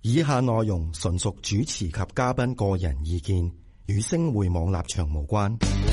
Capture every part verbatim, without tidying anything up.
以下內容純屬主持及嘉賓個人意見，與星匯網立場無關。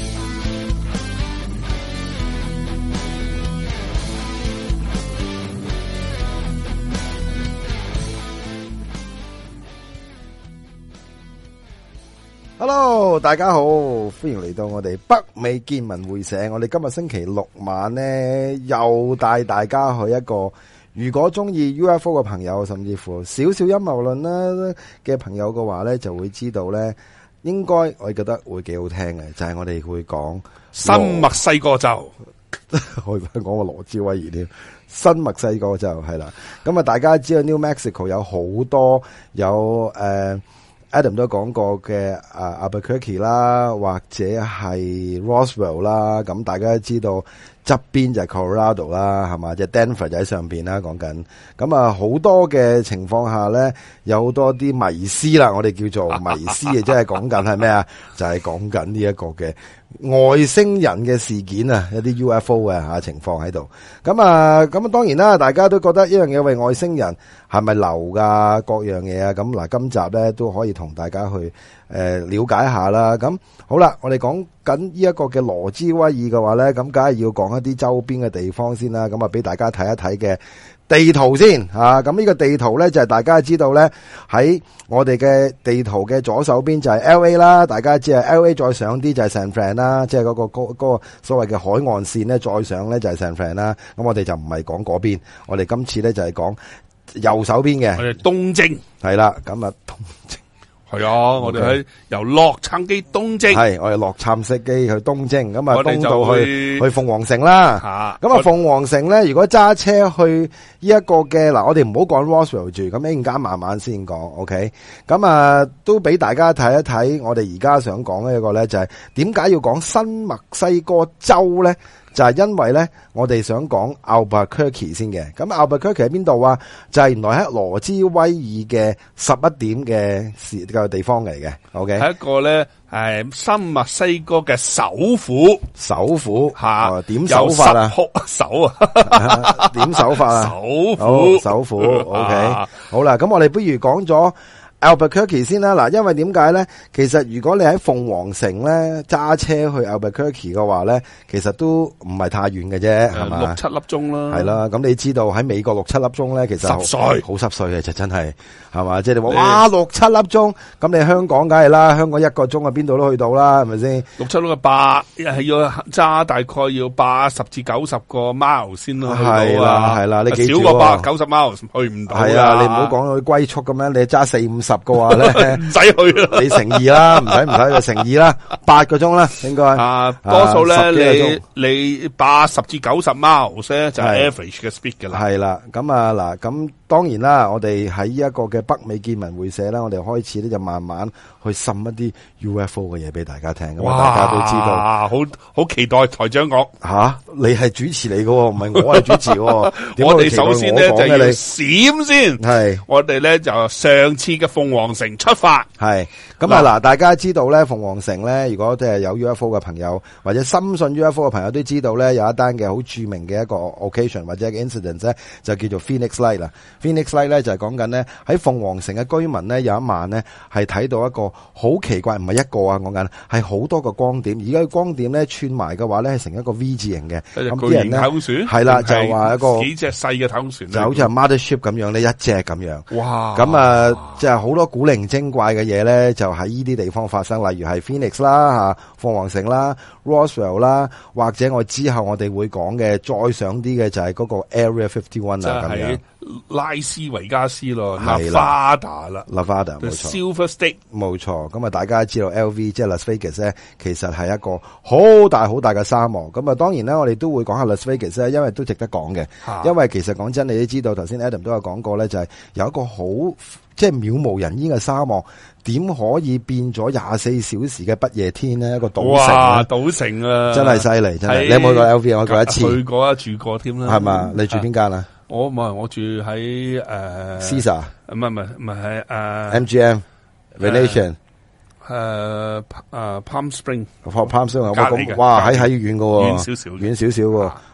Hello， 大家好，歡迎嚟到我哋北美見聞會社。我哋今日星期六晚呢，又帶大家去一個，如果中意 U F O 嘅朋友，甚至乎少少陰謀論啦嘅朋友嘅話呢，就會知道呢，應該我覺得會幾好聽嘅，就係、是、我哋會講新墨西哥州， 我講個羅茲威爾添，新墨西哥州係啦。咁啊，大家知道 New Mexico 有好多有誒。呃Adam 都講過嘅啊 Albuquerque 啦，或者係 Roswell 啦，咁大家都知道側邊就係 Colorado 啦，係嘛？即係 Denver 就喺上邊啦，講緊。咁啊，好多嘅情況下咧，有好多啲迷思啦，我哋叫做迷思嘅，即係講緊係咩啊？就係講緊呢一個嘅外星人嘅事件啊，一啲 U F O 嘅吓情況喺度。咁啊，咁啊，當然啦，大家都覺得一樣嘢為外星人係咪流噶各樣嘢啊？咁嗱，今集咧都可以同大家去誒、呃、了解一下啦。咁好啦，我哋講緊呢一個嘅羅茲威爾嘅話咧，咁梗係要講一啲周邊嘅地方先啦。咁啊，俾大家睇一睇嘅地圖先啊。咁呢個地圖咧就係、是、大家知道咧，喺我哋嘅地圖嘅左手邊就係 L A 啦，大家知係 L A 再上啲就係 San Fran 啦，即係嗰個嗰、嗰個所謂嘅海岸線咧，再上咧就係 San Fran 啦。咁我哋就唔係講嗰邊，我哋今次咧就係講右手邊嘅， 我哋東征係啦。咁啊，東征係啊，我哋喺由洛杉磯東征， 係我哋洛杉磯機去東征，咁啊我哋東到去去鳳凰城啦。 吓， 咁啊鳳凰城咧，如果揸車去呢一個嘅嗱，我哋唔好講 Roswell 住，咁一陣間慢慢先講 ，OK？咁啊，都俾大家睇一睇，我哋而家想講嘅一個咧，就係點解要講新墨西哥州咧？就係因為咧，我哋想講 Albuquerque 先嘅。咁 Albuquerque 喺邊度啊？就係原來喺羅茲威爾嘅十一點嘅時嘅地方嚟嘅。OK， 係一個咧係新墨西哥嘅首府， 首府吓、 哦、點首法啊？ 首啊？ 點首法啊？ 首府， 哦、首府。OK，、啊、好啦，咁我哋不如講咗Albuquerque 先啦，嗱，因為點解咧？其實如果你喺鳳凰城咧揸車去 Albuquerque 嘅話咧，其實都唔係太遠嘅啫，係嘛？ 六七粒鐘啦， 係啦。咁你知道喺美國六七粒鐘咧，其實濕碎， 好濕碎嘅，就真係係嘛？即係你話哇六七粒鐘，咁你香港梗係啦，香港一個鐘啊，邊度都去到啦，係咪先？ 六七六個八，係要揸大概要八十至九十個 mile 先咯， 係啦係啦，你記住少過八九十 mile 去唔到。 係啊，你唔好講去龜速咁樣，你揸四五十個話咧， 唔使去啦， 你乘二啦，唔使唔使就乘二啦，八個鐘啦，應該啊，多數咧你你八十至九十 miles 咧就係 average 嘅 speed 噶啦。 係啦，咁啊嗱，咁當然啦，我哋喺呢一個嘅北美見聞會社啦，我哋開始咧就慢慢去滲一啲 U F O 嘅嘢俾大家聽，咁啊大家都知道， 好好期待台長講吓，你係主持嚟嘅，唔係我係主持。 我哋首先咧就要閃先， 係我哋咧就上次嘅鳳凰城出發， 係咁啊嗱，大家知道咧鳳凰城咧，如果即係有 U F O 嘅朋友或者深信 U F O 嘅朋友都知道咧，有一單嘅好著名嘅一個 occasion 或者一個 incident 咧，就叫做 Phoenix Light 啦。Phoenix Light 咧就係講緊咧喺鳳凰城嘅居民咧有一晚咧係睇到一個好奇怪，唔係一個啊，講緊係好多個光點，而家個光點咧串埋嘅話咧係成一個 V 字形嘅，咁啲人咧係啦，就話一個幾隻細嘅太空船， 就好似係 Mothership 咁樣咧，一隻咁樣。 哇！ 咁啊，即係好多古靈精怪嘅嘢咧，就喺呢啲地方發生，例如係 Phoenix 啦、吓鳳凰城啦、Roswell 啦，或者我之後我哋會講嘅再上啲嘅就係嗰個 Area fifty-one 啊，咁樣。 拉斯維加斯咯，Nevada 啦 ，Nevada 冇錯 ，Silver State 冇錯。咁啊，大家知道 L V 即係 Las Vegas 咧，其實係一個好大好大嘅沙漠。咁啊，當然咧，我哋都會講下 Las Vegas 咧，因為都值得講嘅。因為其實講真，你都知道，頭先 Adam 都有講過咧，就係有一個好即係渺無人煙嘅沙漠，點可以變咗廿四小時嘅不夜天呢？一個賭城， 哇！賭城啊，真係犀利，真係。你有冇去過 L V 啊？我過一次， 去過啊，住過添啦。 係嘛？你住邊間啊？ 我唔係，我住喺誒 Caesar， 唔係唔係唔係喺誒 M G M。Venetian 誒誒 Palm Spring， Palm Spring 隔離嘅， 哇喺喺遠嘅喎， 遠少少， 遠少少喎。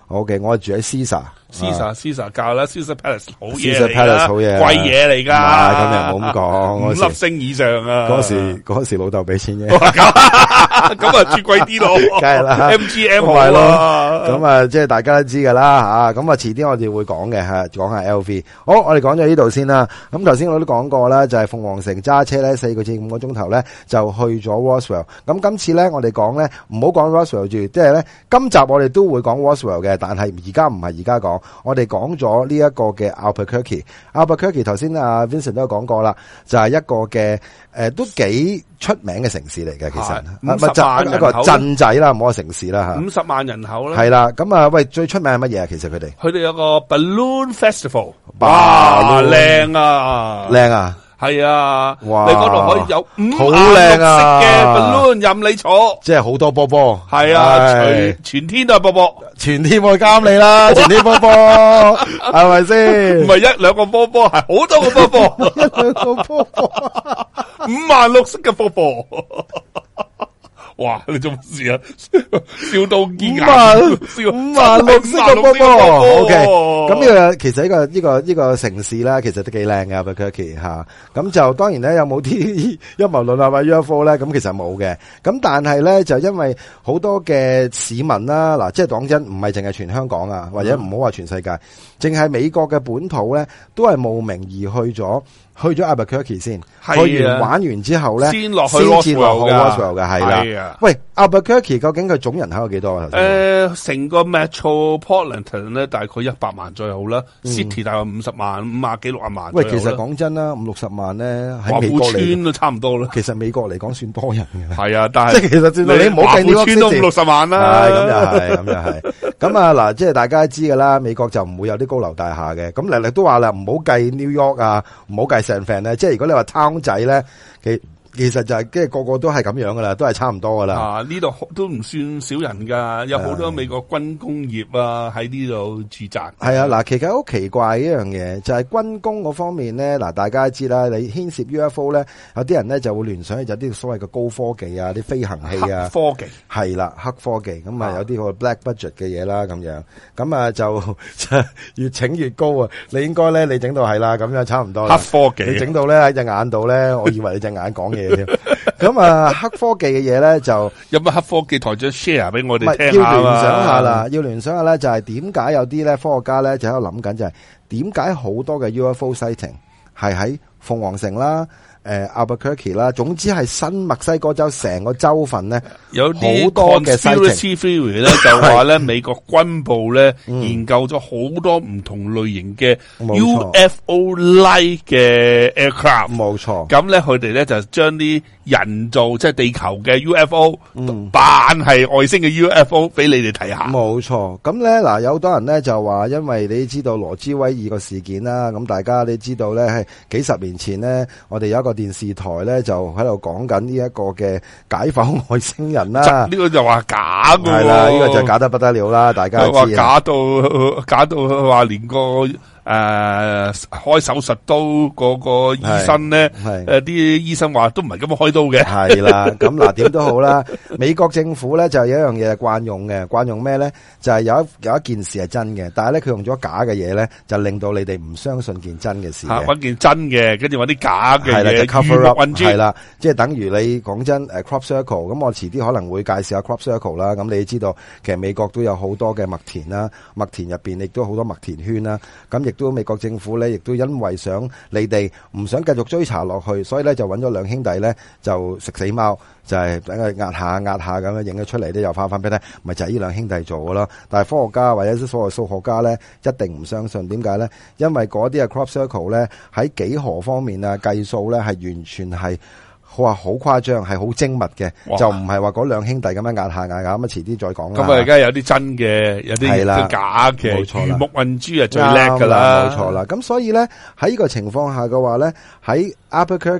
OK，我住喺 Caesar。Caesar Caesar 教啦 ，Caesar Palace 好嘢 Caesar Palace 好嘢， 貴嘢嚟噶。 咁又冇咁講， 五粒星以上啊！ 嗰時嗰時老豆俾錢嘅， 咁啊住貴啲咯， 梗係啦 ，M G M 好係咯。 啊。 咁啊，即係大家都知噶啦吓。咁啊，遲啲我哋會講嘅吓，講下 L V。好，我哋講咗呢度先啦。咁頭先我都講過啦，就係鳳凰城揸車咧四個至五個鐘頭咧就去咗 Roswell。咁今次咧我哋講咧唔好講 Roswell 住，即係咧今集我哋都會講 Roswell 嘅，但係而家唔係而家講，我哋講咗呢一個嘅 Albuquerque。Albuquerque 頭先阿 Vincent 都有講過啦，就係、是、一個嘅誒、呃、都幾出名嘅城市嚟嘅，其實五十萬人口一個鎮仔啦，唔好話城市啦吓。 五十萬人口啦， 係啦。咁啊，喂，最出名係乜嘢啊？其實佢哋佢哋有個 Balloon Festival， 哇， 靚啊， 靚啊！ 係啊， 哇你嗰度可以有五好顏靚六色啊嘅 balloon 任你坐， 即係好多波波。 係啊， 係全全天都係波波， 全天我監你啦，全天波波，係咪先？ 唔係一兩個波波，係好多個波波， 一兩個波波， 五顏六色嘅波波。哇！你做乜事啊？笑到見眼，笑五萬六色嘅波波。O K，咁呢個其實呢個呢個呢個城市啦，其實都幾靚嘅 Albuquerque 吓。咁就當然咧，有冇啲陰謀論啊或者 U F O 咧？咁其實冇嘅。咁但係咧，就因為好多嘅市民啦，嗱，即係講真，唔係淨係全香港啊，或者唔好話全世界，淨係美國嘅本土咧，都係慕名而去咗。去咗 Albuquerque 先，去完玩完之後咧， 先落去先至落去 Roswell 嘅，係啦。喂 Albuquerque 究竟佢總人口有幾多啊？ 誒，成個 Metropolitan 咧，大概一百萬左右啦。City 大概五十萬，五啊幾六啊萬。 喂，其實講真啦，五六十萬咧喺美國嚟， 華富村都差唔多啦。 其實美國嚟講算多人嘅。 係啊，但係即係其實算你唔好計呢個村都五六十萬啦。 係咁又係，咁又係。咁啊嗱，即係大家知噶啦，美國就唔會有啲高樓大廈嘅。咁嚟嚟都話啦，唔好計 New York 啊，唔好計 San Fran 咧。即係如果你話 town 仔咧，其其實就係即係個個都係咁樣噶啦，都係差唔多噶啦。 啊，呢度都唔算少人噶，有好多美國軍工業啊喺呢度駐紮。 係啊，嗱，其實好奇怪一樣嘢，就係軍工嗰方面咧，嗱，大家知啦，你牽涉 U F O 咧，有啲人咧就會聯想有啲所謂嘅高科技啊，啲飛行器啊， 黑科技係啦，黑科技咁啊，有啲個 black budget 嘅嘢啦，咁樣，咁啊就越整越高啊！你應該咧，你整到係啦，咁樣差唔多啦。 黑科技， 你整到咧喺隻眼度咧，我以為你隻眼講嘢添。咁啊，黑科技嘅嘢咧就有乜黑科技台長 share 俾我哋聽下？要聯想下啦，要聯想下咧，就係點解有啲咧科學家咧就喺度諗緊，就係點解好多嘅 U F O sighting 係喺鳳凰城啦。誒 Albuquerque 啦，總之係新墨西哥州成個州份咧， 有啲好多嘅 conspiracy theory 咧，就話咧美國軍部咧研究咗好多唔同類型嘅 U F O-like 嘅 aircraft， 冇錯。 咁咧佢哋咧就將啲人造即係地球嘅 U F O 扮係外星嘅 U F O 俾你哋睇下。 冇錯。咁咧嗱，有好多人咧就話，因為你知道羅茲威爾個事件啦，咁大家你知道咧係幾十年前咧，我哋有一個電視台咧就喺度講緊呢一個嘅解剖外星人啦。 呢個就話假㗎， 係啦，呢個就假得不得了啦，大家知話假到假到話連個誒、呃、開手術刀嗰個醫生咧，誒啲醫生話都唔係咁樣開刀嘅。 係啦，咁嗱點都好啦。美國政府咧就有一樣嘢係慣用嘅，慣用咩咧？就係、是、有一有一件事係真嘅，但係咧佢用咗假嘅嘢咧，就令到你哋唔相信件真嘅事嘅。 揾件真嘅，跟住揾啲假嘅嘢， 就 cover up 係係啦，即係等於你講真誒 crop circle，咁我遲啲可能會介紹下 crop circle 啦。咁你知道其實美國都有好多嘅麥田啦，麥田入邊亦都好多麥田圈啦。咁亦都美國政府咧，亦都因為想你哋唔想繼續追查落去，所以咧就揾咗兩兄弟咧就食死貓，就係等佢壓下壓下咁樣影咗出嚟咧，又翻翻俾你睇，咪就係呢兩兄弟做嘅咯。但係科學家或者所謂數學家咧，一定唔相信。點解咧？因為嗰啲嘅 crop circle 咧喺幾何方面啊計數咧係完全係。話好誇張，係好精密嘅，就唔係話嗰兩兄弟咁樣壓下壓下咁啊！遲啲再講啦。 咁啊，而家有啲真嘅，有啲假嘅， 冇錯啦。 魚目混珠係最叻噶啦， 冇錯啦。咁所以咧喺呢個情況下嘅話咧，喺 Albuquerque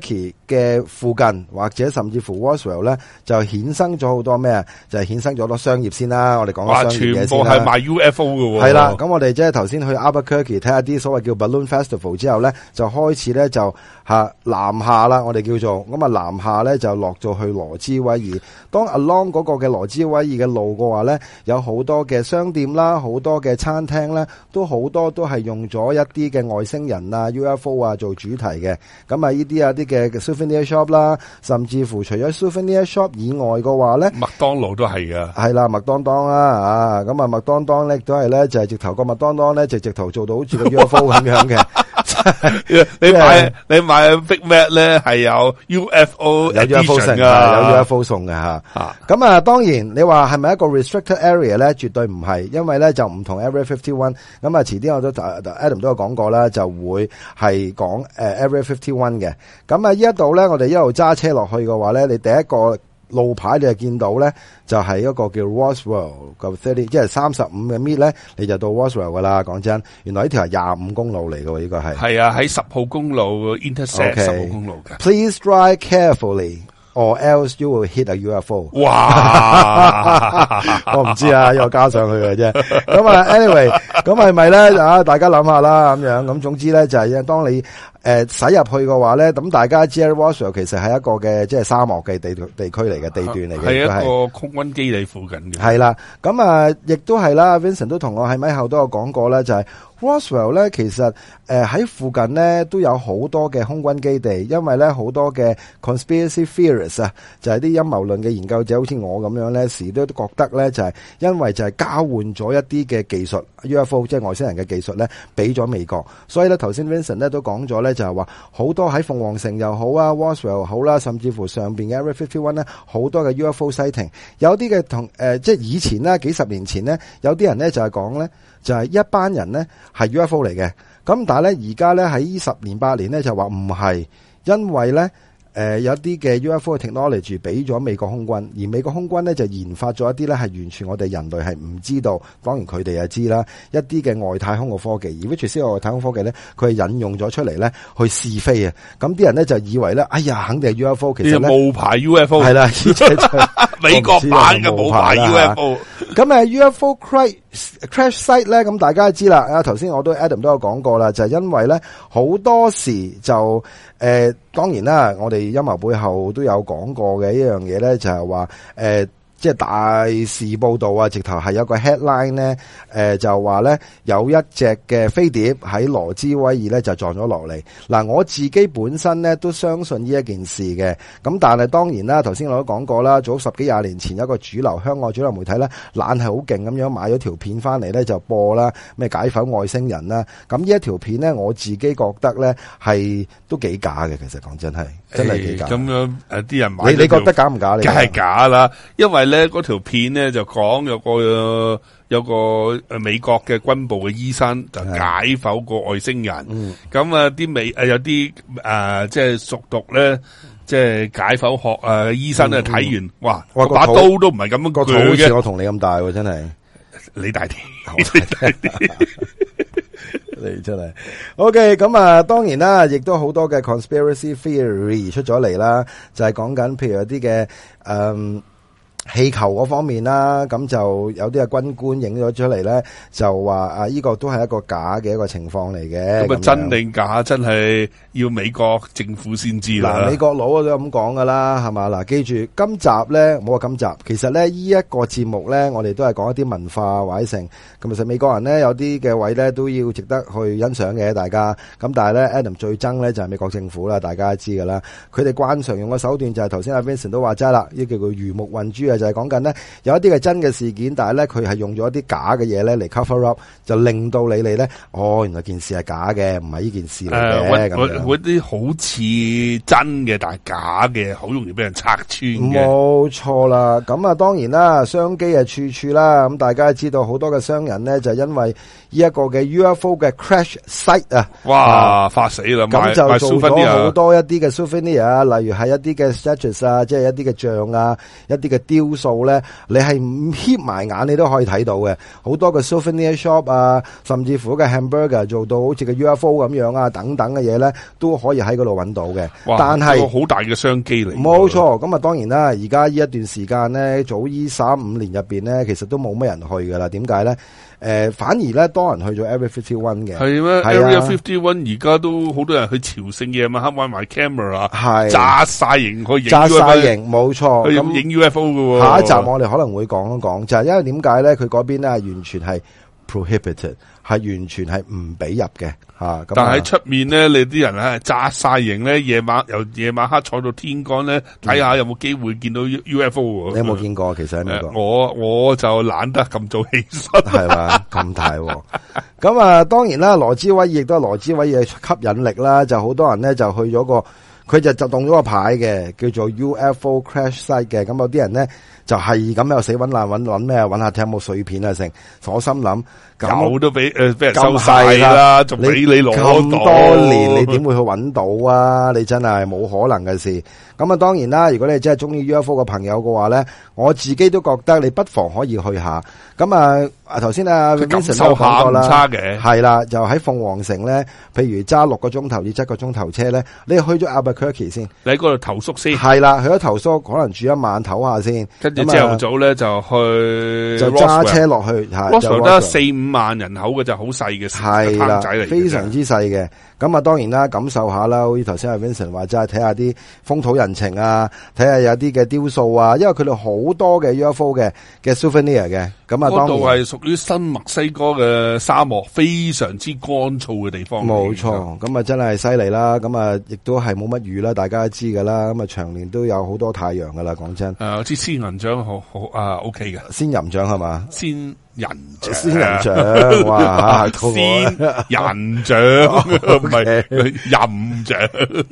嘅附近或者甚至乎 Roswell 咧，就衍生咗好多咩啊？就係、是、衍生咗好多商業先啦。我哋講商業嘢先啦。 全部係賣 U F O 嘅喎。 係啦，咁我哋即係頭先去 Albuquerque 睇下啲所謂叫 Balloon Festival 之後咧，就開始咧就嚇南下啦。我哋叫做咁啊，南下咧就落咗去羅茲威爾。當 along 嗰個嘅羅茲威爾嘅路嘅話咧，有好多嘅商店啦，好多嘅餐廳咧，都好多都係用咗一啲嘅外星人啊 U F O 啊做主題嘅。咁啊，呢啲啊啲嘅 souvenir shop 啦，甚至乎除咗 souvenir shop 以外嘅話咧， 麥當勞都係㗎。 係啦，麥當當啦啊，咁啊麥當當咧都係咧就係、是、直頭個麥當當咧就直頭做到好似個 U F O 咁樣嘅。 你買你買 Big Mac 咧係有 U F O 有 U F O 送噶， 有 U F O 送嘅吓。咁啊，當然你話係咪一個 restricted area 咧？絕對唔係，因為咧就唔同 Area fifty-one。咁啊，遲啲我都 Adam 都有講過啦，就會係講誒 Area fifty-one 嘅。咁啊，呢一度咧，我哋一路揸車落去嘅話咧，你第一個路牌你就見到咧，就係、是、一個叫 Roswell 個三十，即係三十五嘅 mile 咧，你就到 Roswell 噶啦。講真，原來呢條係廿五公路嚟嘅，呢個係係啊，喺十號公路 intersect 十號公路嘅。 Please drive carefully, or else you will hit a U F O。 哇！ 我唔知啊，又加上去嘅啫。咁啊 ，anyway，咁係咪咧啊？大家諗下啦，咁樣咁，總之咧就係當你。誒，駛入去嘅話咧，咁大家知 Roswell 其實係一個嘅即係沙漠嘅地地區嚟嘅地段嚟嘅， 係一個空軍基地附近嘅。 係啦，咁啊，亦都係啦 ，Vincent 都同我喺咪後都有講過咧，就係、是、Roswell 咧，其實誒喺附近咧都有好多嘅空軍基地，因為咧好多嘅 conspiracy theorists 啊，就係啲陰謀論嘅研究者，好似我咁樣咧，時都覺得咧就係因為就係交換咗一啲嘅技術 U F O， 即係外星人嘅技術咧，俾咗美國，所以咧頭先 Vincent 咧都講咗咧。就係話好多喺鳳凰城又好啊 Roswell 又好啦，甚至乎上邊嘅 Area fifty-one 咧，好多嘅 U F O sighting， 有啲嘅同誒，即係以前咧，幾十年前咧，有啲人咧就係講咧，就係一班人咧係 U F O 嚟嘅，咁但係咧而家咧喺呢十年八年咧就話唔係，因為咧。誒、呃，有啲嘅 U F O technology 俾咗美國空軍，而美國空軍咧就研發咗一啲咧係完全我哋人類係唔知道，當然佢哋就知啦，一啲嘅外太空嘅科技，而 which 呢個外太空科技咧，佢係引用咗出嚟咧去試飛啊！咁啲人咧就以為咧，哎呀，肯定係 U F O， 其實咧冒牌 U F O 係啦，呢隻就美國版嘅冒牌 U F O。 咁啊 U F O crash crash site 咧，咁大家都知啦。啊，頭先我都 Adam 都有講過啦，就係、是、因為咧好多時就誒、呃，當然啦，我哋陰謀背後都有講過嘅一樣嘢咧，就係話誒。即係大肆報道啊！直頭係有個 headline 咧，誒、呃、就話咧有一隻嘅飛碟喺羅茲威爾咧就撞咗落嚟。嗱，我自己本身咧都相信呢一件事嘅。咁但係當然啦，頭先我都講過啦，早十幾廿年前有一個主流香港主流媒體咧，懶係好勁咁樣買咗條片翻嚟咧就播啦，咩解剖外星人啦。咁呢一條片咧，我自己覺得咧係都幾假嘅。其實講真係，真係幾假。 咁樣誒，啲人買你你覺得假唔假？你梗係假啦，因為咧嗰條片咧就講有個有個誒美國嘅軍部嘅醫生就解剖個外星人，咁啊啲美誒有啲誒即係熟讀咧，即係解剖學誒醫生咧睇完，哇， 哇把刀都唔係咁樣鋸嘅， 個肚好似我同你咁大喎，真係你大啲， 你大啲。你真係 OK， 咁啊，當然啦，亦都好多嘅 conspiracy theory 出咗嚟啦，就係講緊譬如有啲嘅誒氣球嗰方面啦，咁就有啲嘅軍官影咗出嚟咧，就話啊，呢個都係一個假嘅一個情況嚟嘅。 咁啊，真定假真係要美國政府先知啦。 嗱，美國佬都咁講噶啦，係嘛？嗱，記住今集咧，冇話今集，其實咧呢一個節目咧，我哋都係講一啲文化或者成。咁其實美國人咧有啲嘅位咧都要值得去欣賞嘅，大家。咁但係咧 Adam 最憎咧就係美國政府啦，大家都知噶啦。佢哋慣常用嘅手段就係頭先阿 Vincent 都話齋啦，呢叫做魚目混珠啊，就係講緊咧有一啲係真嘅事件，但係咧佢係用咗一啲假嘅嘢咧嚟 cover up，就令到你哋咧，哦，原來件事係假嘅，唔係呢件事嚟嘅。誒， 嗰嗰啲好似真嘅，但係假嘅，好容易俾人拆穿嘅。 冇錯啦，咁啊，當然啦，商機係處處啦。咁大家知道好多嘅商人咧，就因為呢一個嘅 U F O 嘅 crash site 啊， 哇，發死啦！ 咁就做咗好多一啲嘅 souvenir 啊，例如係一啲嘅 statues 啊，即係一啲嘅像啊，一啲嘅雕雕塑咧，你係唔瞇埋眼你都可以睇到嘅，好多嘅 souvenir shop 啊，甚至乎嘅 hamburger 做到好似個 U F O 咁樣啊，等等嘅嘢咧，都可以喺嗰度揾到嘅。但係好大嘅商機嚟。 冇錯，咁啊當然啦，而家呢一段時間咧，早依三五年入邊咧，其實都冇乜人去噶啦。點解咧？誒、呃，反而咧多人去咗 Area fifty-one 嘅。 係咩、啊、？Area fifty-one 而家都好多人去朝聖，夜晚黑買埋 camera， 係炸晒型去影，炸晒型， 冇錯。 咁影 U F O 嘅。 下一集我哋可能會講一講，就係因為點解咧？佢嗰邊咧完全係 prohibited， 係完全係唔俾入嘅吓。 但係喺出面咧，你啲人咧炸晒型咧，夜晚由夜晚黑坐到天光咧，睇下有冇機會見到 U F O。 你有冇見過？其實喺美國， 我我就懶得咁早起身， 係嘛咁大。咁啊，當然啦，羅茲威爾亦都係羅茲威爾嘅吸引力啦，就好多人咧就去咗個，佢就就動咗個牌嘅，叫做 U F O Crash Site 嘅。咁有啲人咧就係咁又死搵爛搵搵咩，搵下睇有冇碎片啊成。我心諗有都俾誒俾人收晒啦，仲俾你攞到咁多年，你點會去搵到啊？你真係冇可能嘅事。咁啊，當然啦，如果你真係中意 U F O 嘅朋友嘅話咧，我自己都覺得你不妨可以去下。咁啊，啊頭先啊 Vincent 都講過啦， 唔差嘅， 係啦，就喺鳳凰城咧，譬如揸六個鐘頭至七個鐘頭車咧，你去咗 Albuquerque 先， 你喺嗰度投宿先， 係啦，去咗投宿，可能住一晚唞下先， 跟住朝頭早咧就去就揸車落去，係 Roswell 得四五萬人口嘅就好細嘅係仔嚟， 非常之細嘅。咁啊，當然啦，感受下啦，好似頭先阿 Vincent 話齋，睇下啲風土人情啊，睇下有啲嘅雕塑啊，因為佢哋好多嘅 U F O 嘅嘅 souvenir 嘅。咁啊，當然嗰度係屬於新墨西哥嘅沙漠，非常之乾燥嘅地方。 冇錯，咁啊真係犀利啦。咁啊，亦都係冇乜雨啦，大家都知噶啦。咁啊，長年都有好多太陽噶啦。講真， 誒，好似仙人掌好好啊 ，OK 嘅， 仙人掌係嘛？ 仙人掌， 仙人掌，哇， 仙人掌，唔係人掌。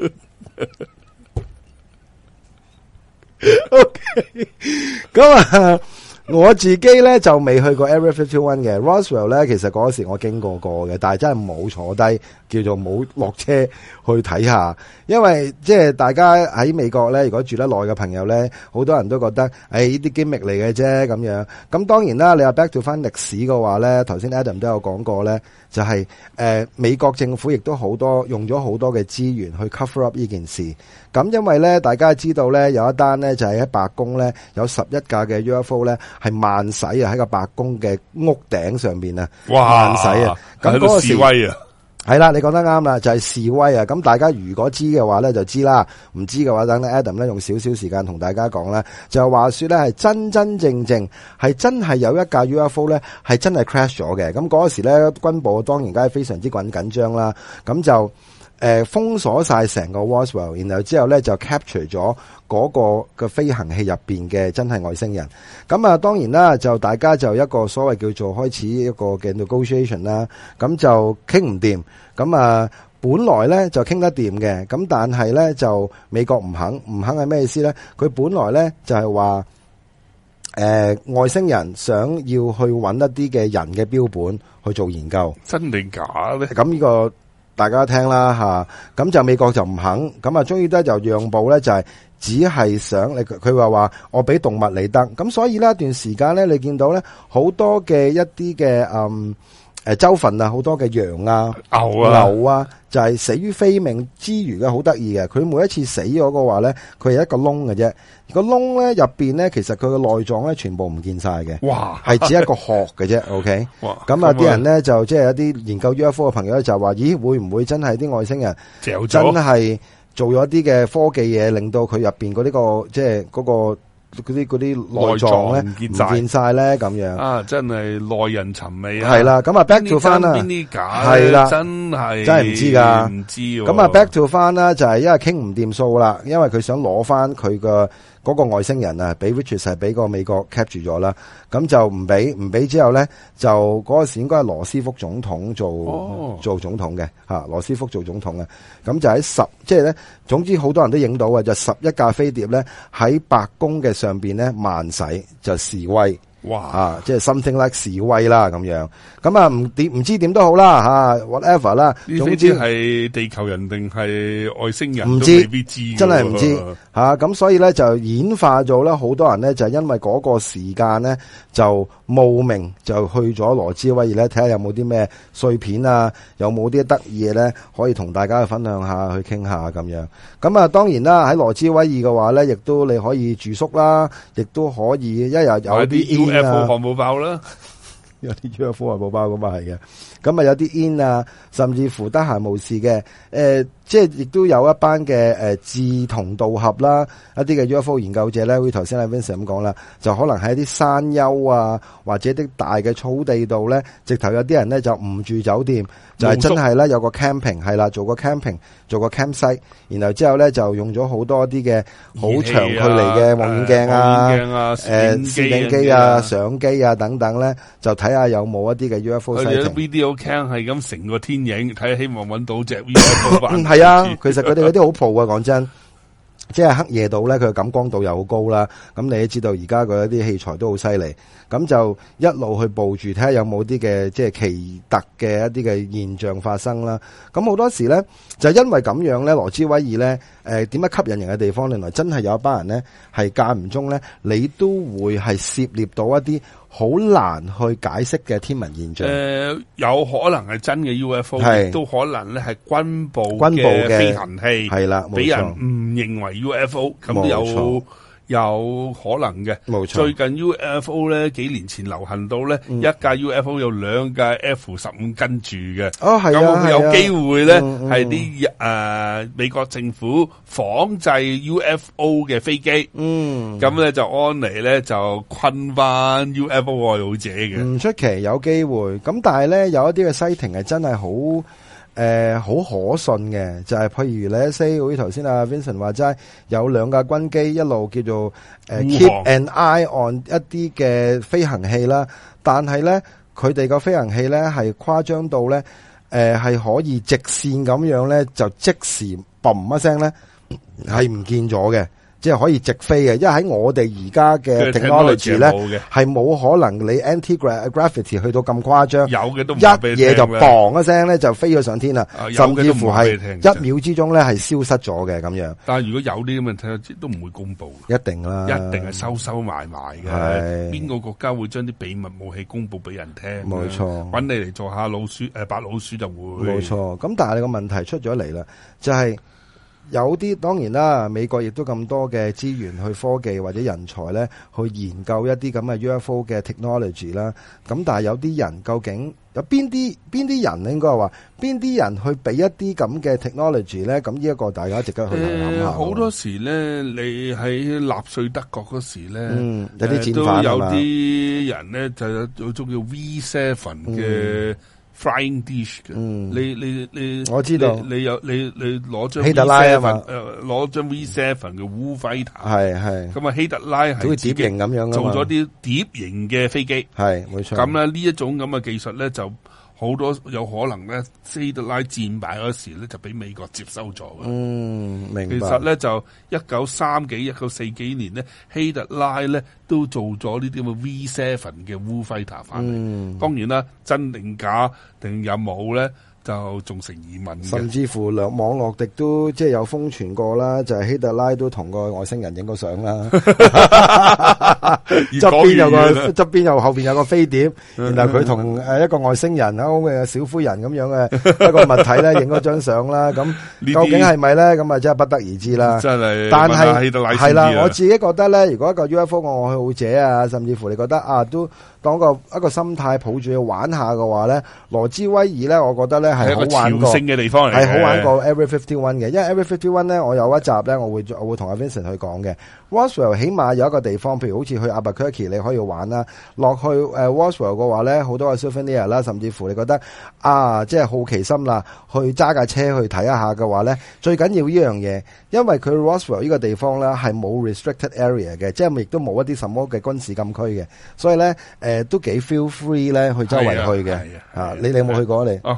OK，咁啊。我自己咧就未去過 Area fifty-one 嘅 Roswell 咧，其實嗰時我經過過嘅，但係真係冇坐低，叫做冇落車去睇下，因為即係大家喺美國咧，如果住得耐嘅朋友咧，好多人都覺得誒呢啲 gimmick 嚟嘅啫咁樣。咁當然啦，你話 back to 翻歷史嘅話咧，頭先 Adam 都有講過咧，就係、是、誒、呃、美國政府亦都好多用咗好多嘅資源去 cover up 呢件事。咁因為咧，大家知道咧有一單咧就係喺白宮咧有十一架嘅 U F O 咧係慢駛啊，喺個白宮嘅屋頂上邊啊，慢駛啊，咁嗰個示威啊， 係啦，你講得啱啦，就係、是、示威啊。咁大家如果知嘅話咧就知啦，唔知嘅話等 Adam 咧用少少時間同大家講啦。就係話說咧係真真正正係真係有一架 U F O 咧係真係 crash 咗嘅。咁嗰時咧軍部當然梗係非常之緊緊張啦，咁就。誒、呃，封鎖晒成個 Roswell， 然後之後咧就 capture 咗嗰個嘅飛行器入邊嘅真係外星人。咁啊，當然啦，就大家就一個所謂叫做開始一個嘅 negotiation 啦。咁就傾唔掂。咁啊，本來咧就傾得掂嘅。咁但係咧就美國唔肯，唔肯係咩意思咧？佢本來咧就係話，誒、呃，外星人想要去揾一啲嘅人嘅標本去做研究， 真定假咧？ 咁呢個。大家聽啦吓，咁就美國就唔肯，咁啊終於咧就讓步咧，就係只係想你佢話話我俾動物你得，咁所以呢一段時間咧，你見到咧好多嘅一啲嘅嗯誒州份啊，好多嘅羊啊、 牛啊、 牛啊，就係死於非命之餘嘅，好得意嘅。佢每一次死咗嘅話咧，佢係一個窿嘅啫，個窿咧入邊咧，其實佢嘅內臟咧全部唔見晒嘅， 哇， 係只一個殼嘅啫。OK，咁啊啲人咧就即係有啲研究 U F O 嘅朋友咧就話，咦會唔會真係啲外星人真係做咗啲嘅科技嘢，令到佢入邊嗰啲個即係嗰個。嗰啲嗰啲內臟咧唔見晒咧咁樣啊，真係耐人尋味啊！ 係啦，咁啊 back to 翻啦， 邊啲假係啦， 真係真係唔知噶， 唔知咁啊 back to 翻啦，就係因為傾唔掂數啦，因為佢想攞翻佢個嗰個外星人啊，俾 Richard 係俾個美國 cap 住咗啦，咁就唔俾唔俾之後咧，就嗰個時應該係羅斯福總統做、哦、做總統嘅吓，羅斯福做總統嘅，咁就喺十即係咧，總之好多人都影到啊，就十一架飛碟咧喺白宮嘅上邊咧慢駛就示威， 哇！ 啊，即係 something like 示威啦咁樣。咁啊唔點唔知點都好啦吓 ，whatever 啦。總之係地球人定係外星人唔知， 都未必知， 真係唔知吓。咁、啊、所以咧就演化咗啦，好多人咧就因為嗰個時間咧就慕名就去咗羅茲威爾咧，睇下有冇啲咩碎片啊，有冇啲得意嘅咧可以同大家去分享下，去傾下咁樣。咁啊，當然啦，喺羅茲威爾嘅話咧，亦都你可以住宿啦，亦都可以一日有啲 U F O 漢堡包啦， 有啲 U F O 漢堡包咁啊係嘅。咁啊有啲 in 啊，甚至乎得閒無事嘅，誒、呃，即係亦都有一班嘅誒志同道合啦，一啲嘅 U F O 研究者咧，好似頭先阿 Vincent 咁講啦，就可能喺啲山丘啊，或者啲大嘅草地度咧，直頭有啲人咧就唔住酒店，就係、是、真係咧有個 camping 係啦，做個 camping， 做個 campsite， 然後之後咧就用咗好多啲嘅好長距離嘅望遠鏡啊，誒攝影機啊、相機啊等等咧，就睇下有冇一啲嘅 U F O sighting。 cam 係咁成個天影睇，希望揾到隻 U F O 版。 係啊，其實佢哋嗰啲好蒲啊，講真，即係黑夜度咧，佢嘅感光度又好高啦。咁你都知道，而家嗰一啲器材都好犀利，咁就一路去捕住，睇下有冇啲嘅即係奇特嘅一啲嘅現象發生啦。咁好多時咧，就因為咁樣咧，羅茲威爾咧，誒點解吸引人嘅地方，原來真係有一班人咧，係間唔中咧，你都會係涉獵到一啲好難去解釋嘅天文現象。誒、 呃，有可能係真嘅 U F O， 亦都可能咧係軍部軍部嘅飛行器，係啦， 俾人誤認為 U F O， 咁有有可能嘅。冇錯。最近 U F O 咧，幾年前流行到咧、嗯，一架 U F O 有兩架 F 十五跟住嘅。 哦，係啊， 咁有機會咧係啲誒美國政府仿製 U F O 嘅飛機。嗯，咁咧就安嚟咧就困翻 U F O 愛好者嘅。 唔出奇，有機會。咁但係咧有一啲嘅 sighting 係真係好誒好可信嘅，就係、是、譬如咧 say 好似頭先阿 Vincent 話齋，有兩架軍機一路叫做誒、呃、keep an eye on 一啲嘅飛行器啦，但係咧佢哋個飛行器咧係誇張到咧誒係可以直線咁樣咧就即時嘣一聲咧係唔見咗嘅。即係可以直飛嘅，因為喺我哋而家嘅 technology 咧，係冇可能你 anti-gravity 去到咁誇張， 有嘅都唔一嘢就嘣一聲咧就飛咗上天啦，甚至乎係一秒之中咧係消失咗嘅咁樣。 但係如果有啲咁嘅睇，都唔會公布， 一定啦， 一定係收收埋埋嘅。邊個國家會將啲秘密武器公布俾人聽？冇錯，搵你嚟做下老鼠誒，白老鼠就會。 冇錯，咁但係你個問題出咗嚟啦，就係、是。有啲當然啦，美國亦都咁多嘅資源去科技或者人才咧，去研究一啲咁嘅 U F O 嘅 technology 啦。咁但係有啲人究竟有邊啲邊啲人應該話邊啲人去俾一啲咁嘅 technology 咧？咁呢一個大家值得去諗下。 好、呃、多時咧，你喺納粹德國嗰時咧、 嗯，有啲戰犯都有啲人咧就有有種叫 V 七 嘅。Flying dish 嘅、嗯，你你你， 我知道， 你，你有你你攞張希特拉啊嘛， 誒攞張 V 七 嘅 Woo Fighter，係係，咁啊希特拉係好似碟形咁樣做咗啲碟形嘅飛機，係冇錯。咁咧呢一種咁嘅技術咧就好多有可能咧希特拉戰敗嗰時咧就俾美國接收咗嘅。嗯，明白。其實咧就一九三幾、一九四幾年咧，希特拉咧都做咗呢啲咁嘅 V 七 嘅 Woo Fighter 翻嚟。嗯，當然啦，真定假定有冇咧？就仲成疑問， 甚至乎兩網絡亦都即係有瘋傳過啦，就係、是、希特拉都同個外星人影過相啦，側邊有個側邊又後邊有個飛碟，然後佢同誒一個外星人好嘅小灰人咁樣嘅一個物體咧影咗張相啦，咁究竟係咪咧？咁啊真係不得而知啦。真係，但係係啦，我自己覺得咧，如果一個 U F O 嘅愛好者啊，甚至乎你覺得啊都當個一個心態抱住去玩下嘅話咧，羅茲威爾咧，我覺得咧。係好玩過嘅地方嚟， 係好玩過 Area fifty one 嘅，因為 Area fifty one 咧，我有一集咧，我會我會同阿 Vincent 去講嘅。Roswell 起碼有一個地方，譬如好似去 Albuquerque 你可以玩啦，落去誒 Roswell 嘅話咧，好多嘅 souvenir 啦，甚至乎你覺得啊，即係好奇心啦，去揸架車去睇一下嘅話咧，最緊要呢樣嘢，因為佢 Roswell 呢個地方咧係冇 restricted area 嘅，即係亦都冇一啲什麼嘅軍事禁區嘅，所以咧誒、呃、都幾 feel free 咧去周圍去嘅。啊，你你有冇去過你？ 啊，去過。去過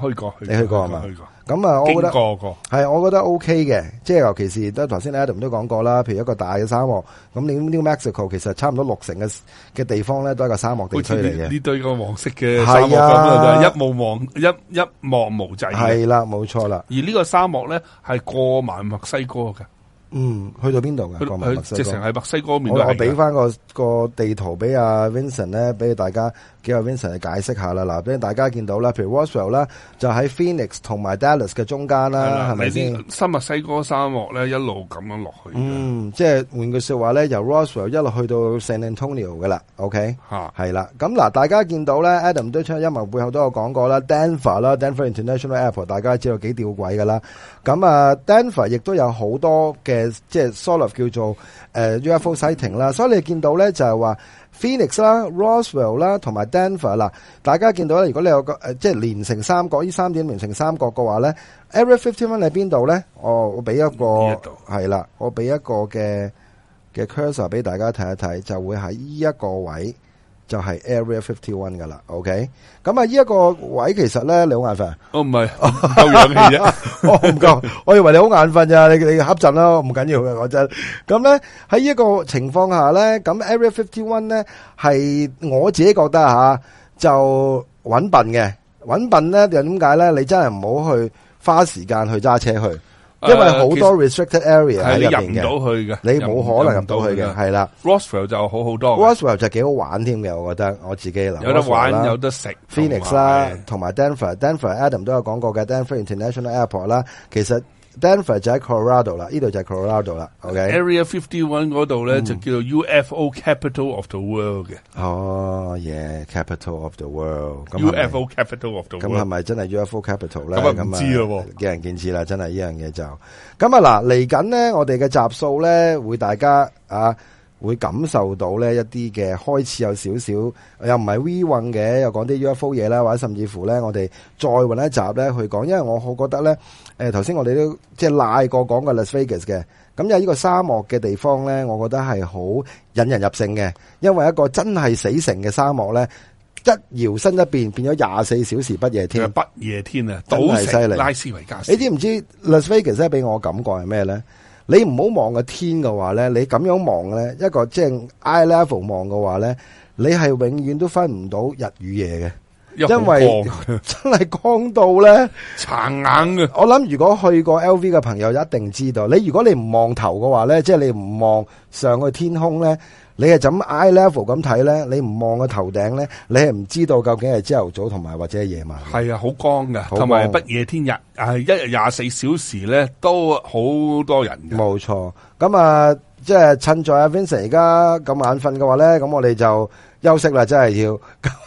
你去過係嘛？ 去過。 咁啊，我覺得經過過係，我覺得 OK 嘅，即係尤其是都頭先 Adam 都講過啦，譬如一個大嘅沙漠，咁你 New Mexico 其實差唔多六成嘅嘅地方咧，都係一個沙漠地區嚟嘅。 呢堆個黃色嘅沙漠咁啊，一望望一一望無際。 係啦，冇錯啦。 而呢個沙漠咧係過埋墨西哥嘅。 嗯，去到邊度嘅？過埋墨西哥。 直情係墨西哥面。 我我俾翻個個地圖俾阿 Vincent 咧，俾大家叫阿 Vincent 去解釋下啦。嗱，俾大家見到啦，譬如 Roswell 啦，就喺 Phoenix 同埋 Dallas 嘅中間啦，係咪先？ 新墨西哥沙漠咧一路咁樣落去。 嗯，即係換句說話咧，由 Roswell 一路去到 San Antonio 噶啦 ，OK， 吓係啦。咁嗱，大家見到咧 ，Adam 都出陰謀背後都有講過啦 ，Denver 啦 ，Denver International Airport，大家知道幾吊詭噶啦。咁啊 ，Denver 亦都有好多嘅。即係 sort of 叫做誒、呃、U F O sighting 啦，所以你見到咧就係話 Phoenix 啦、Roswell 啦同埋 Denver 啦，大家見到咧，如果你有個誒、呃、即係連成三角，呢三點連成三角嘅話咧 ，Area fifty-one 喺邊度咧？我我俾一個係啦，我俾一個嘅嘅 cursor 俾大家睇一睇，就會喺呢一個位。就係 Area fifty-one 噶啦 ，OK，咁啊，呢一個位其實咧，你好眼瞓？ 我唔係夠氧氣啫， 我唔夠，我以為你好眼瞓咋，你你瞌陣啦，唔緊要嘅，講真。咁咧喺呢一個情況下咧，咁 Area fifty-one 咧係我自己覺得吓就穩笨嘅，穩笨咧就點解咧？你真係唔好去花時間去揸車去。因為好多 restricted area 喺入邊嘅， 你入唔到去嘅， 你冇可能入到去嘅，係啦。 Roswell 就好好多 ，Roswell 就幾好玩添嘅，我覺得我自己諗。 有得玩，有得食。 Phoenix 啦，同埋 Denver，Denver Adam 都有講過嘅 Denver International Airport 啦，其實。Denver 就喺 Colorado 啦，呢度就係 Colorado 啦。OK，Area fifty-one 嗰度咧就叫做 U F O Capital of the World 嘅。 哦，耶 ，Capital of the World。U F O Capital of the World。 咁係咪真係 U F O Capital 咧？ 咁啊唔知咯， 見仁見智啦，真係呢樣嘢就。咁啊嗱，嚟緊咧，我哋嘅集數咧會大家啊。會感受到咧一啲嘅開始有少少，又唔係 V 運嘅，又講啲 U F O 嘢啦，或者甚至乎咧，我哋再搵一集咧去講，因為我好覺得咧，誒頭先我哋都即係賴過講嘅 Las Vegas 嘅，咁有呢個沙漠嘅地方咧，我覺得係好引人入勝嘅，因為一個真係死城嘅沙漠咧，一搖身一變變咗廿四小時不夜天， 不夜天啊， 真係犀利， 拉斯維加斯， 你知唔知 Las Vegas 咧俾我感覺係咩咧？你唔好望個天嘅話咧，你咁樣望咧，一個即係 eye level 望嘅話咧，你係永遠都分唔到日與夜嘅，因為真係光到咧殘眼嘅。 我諗如果去過 L V 嘅朋友一定知道，你如果你唔望頭嘅話咧，即係你唔望上去天空咧，你係咁 eye level 咁睇咧，你唔望個頭頂咧，你係唔知道究竟係朝頭早同埋或者係夜晚。 係啊，好光嘅，同埋不夜天日，係一日廿四小時咧都好多人嘅。 冇錯，咁啊，即係趁在阿 Vincent 而家咁眼瞓嘅話咧，咁我哋就休息啦，真係要。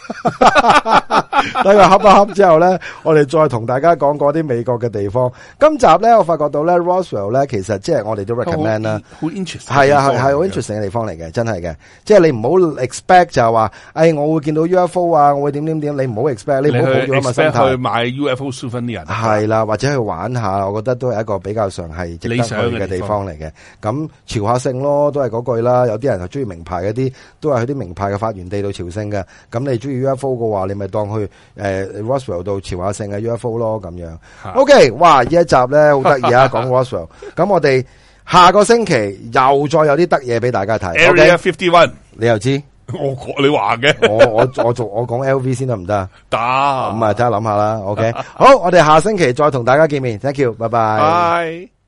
等佢恰一恰之後咧，我哋再同大家講嗰啲美國嘅地方。今集咧，我發覺到咧 Roswell 咧，其實即係我哋都 recommend 啦， 好 interesting， 係啊，係係好 interesting 嘅地方嚟嘅，真係嘅。即係你唔好 expect 就係話，誒，我會見到 U F O 啊，我會點點點，你唔好 expect，你唔好抱住咁嘅心態去買 U F O souvenir。 係啦，或者去玩下，我覺得都係一個比較上係值得去嘅地方嚟嘅。咁朝下聖咯，都係嗰句啦。有啲人係中意名牌嗰啲，都係去啲名牌嘅發源地度朝聖嘅。咁你中意 U F O 嘅話，你咪當去誒 Roswell 度朝下聖嘅 U F O 咯，咁樣。OK，哇！呢一集咧好得意啊，講 Roswell。咁我哋下個星期又再有啲得嘢俾大家睇。 Area fifty-one， 你又知？ 我你話嘅， 我我我做我講 L V 先得唔得？ 得， 咁啊，睇下諗下啦。OK，好，我哋下星期再同大家見面。Thank you，拜拜。 Bye。